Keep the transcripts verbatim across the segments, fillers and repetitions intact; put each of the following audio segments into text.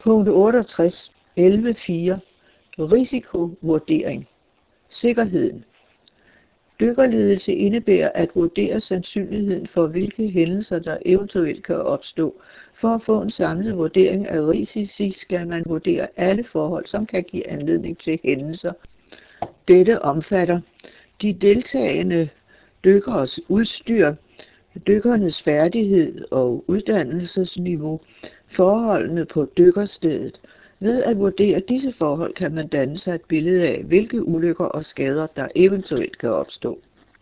Punkt otteogtres elleve punkt fire. Risikovurdering. Sikkerheden. Dykkerledelse indebærer at vurdere sandsynligheden for, hvilke hændelser der eventuelt kan opstå. For at få en samlet vurdering af risici skal man vurdere alle forhold, som kan give anledning til hændelser. Dette omfatter de deltagende dykkeres udstyr, dykkernes færdighed og uddannelsesniveau, forholdene på dykkerstedet. Ved at vurdere disse forhold kan man danne sig et billede af, hvilke ulykker og skader der eventuelt kan opstå.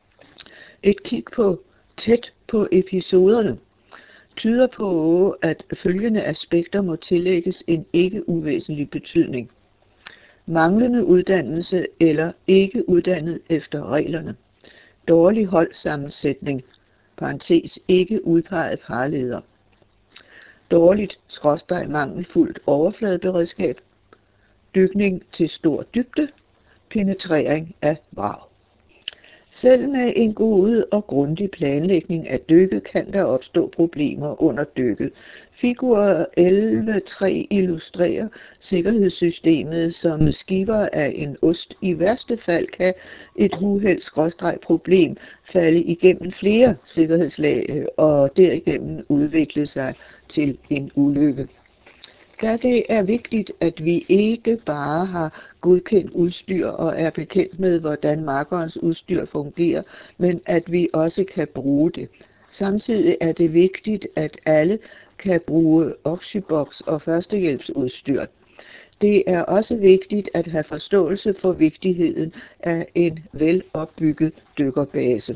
Et kig på tæt på episoderne tyder på, at følgende aspekter må tillægges en ikke uvæsentlig betydning. Manglende uddannelse eller ikke uddannet efter reglerne. Dårlig holdsammensætning, parentes ikke udpeget parleder. Dårligt skråstreg mangelfuldt overfladeberedskab. Dykning til stor dybde. Penetrering af vrag. Selv med en god og grundig planlægning af dykket kan der opstå problemer under dykket. Figur elleve punkt tre illustrerer sikkerhedssystemet som skipper af en ost. I værste fald kan et uheld/problem falde igennem flere sikkerhedslag og derigennem udvikle sig til en ulykke. Da det er vigtigt, at vi ikke bare har godkendt udstyr og er bekendt med, hvordan makkerens udstyr fungerer, men at vi også kan bruge det. Samtidig er det vigtigt, at alle kan bruge oxybox og førstehjælpsudstyr. Det er også vigtigt at have forståelse for vigtigheden af en velopbygget dykkerbase.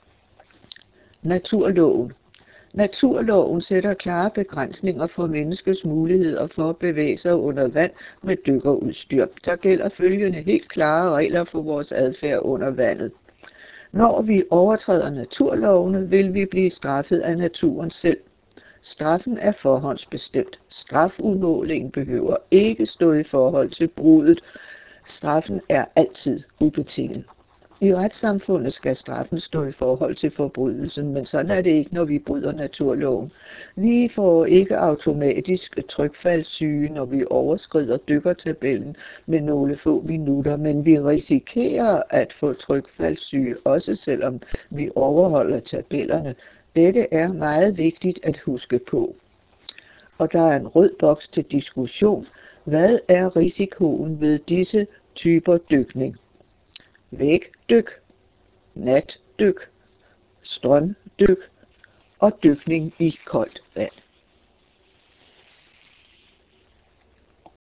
Naturloven. Naturloven sætter klare begrænsninger for menneskets muligheder for at bevæge sig under vand med dykkerudstyr. Der gælder følgende helt klare regler for vores adfærd under vandet. Når vi overtræder naturlovene, vil vi blive straffet af naturen selv. Straffen er forhåndsbestemt. Strafudmålingen behøver ikke stå i forhold til bruddet. Straffen er altid ubetinget. I retssamfundet skal straffen stå i forhold til forbrydelsen, men sådan er det ikke, når vi bryder naturloven. Vi får ikke automatisk trykfaldssyge, når vi overskrider dykkertabellen med nogle få minutter, men vi risikerer at få trykfaldssyge, også selvom vi overholder tabellerne. Dette er meget vigtigt at huske på. Og der er en rød boks til diskussion. Hvad er risikoen ved disse typer dykning? Vægdyk, natdyk, strømdyk og dykning i koldt vand.